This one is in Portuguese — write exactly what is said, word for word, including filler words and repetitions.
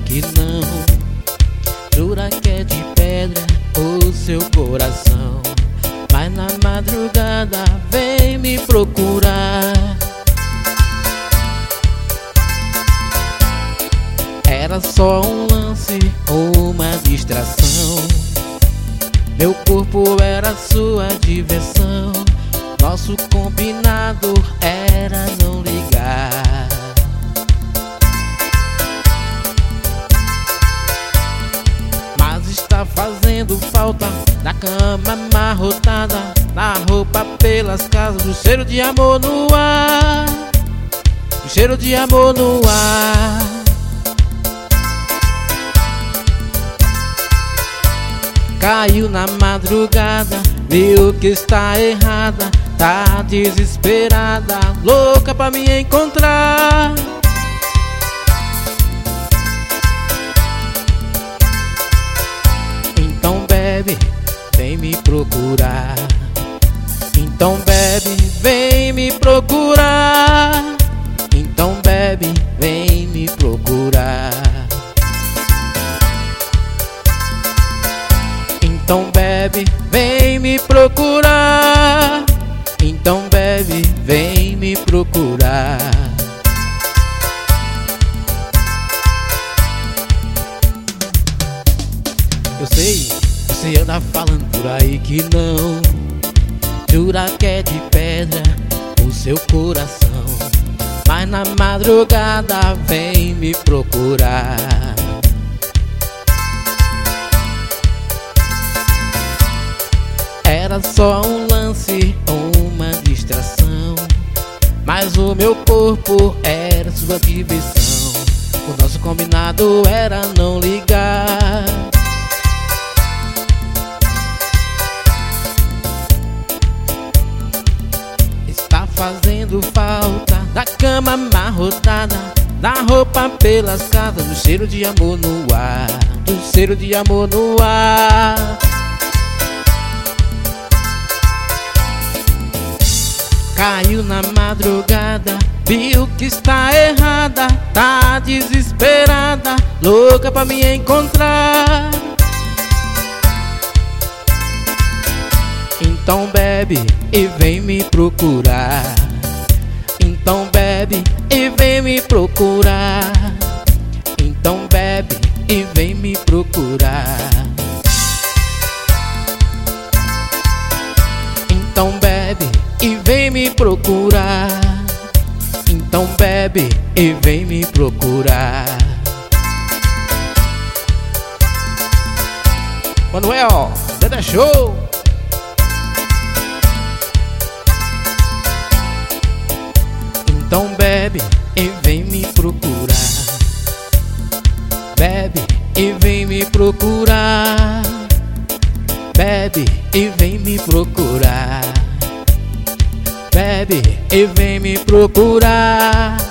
que não. Jura que é de pedra o seu coração, mas na madrugada vem me procurar. Era só um lance ou uma distração. Meu corpo era sua diversão. Nosso combinado era não ligar. Mas está fazendo falta na cama amarrotada, na roupa pelas casas, o cheiro de amor no ar, o cheiro de amor no ar. Caiu na madrugada, viu que está errada, tá desesperada, louca pra me encontrar. Então bebe, vem me procurar. Então bebe, vem me procurar. Então bebe, vem me procurar. Então bebe, vem me procurar. Então bebe, vem me procurar. Eu sei, você anda falando por aí que não. Jura que é de pedra o seu coração, mas na madrugada vem me procurar. Era só um lance ou uma distração, mas o meu corpo era sua diversão. O nosso combinado era não ligar. Está fazendo falta da cama amarrotada, da roupa pelas casas, do cheiro de amor no ar, do cheiro de amor no ar. Caiu na madrugada, viu que está errada, tá desesperada, louca pra me encontrar. Então bebe e vem me procurar. Então bebe e vem me procurar. Então bebe e vem me procurar. Então bebe e vem me procurar. Então bebe e vem me procurar. Manuel, Dedé Show. Então bebe e vem me procurar. Bebe e vem me procurar. Bebe e vem me procurar. Bebe e vem me procurar.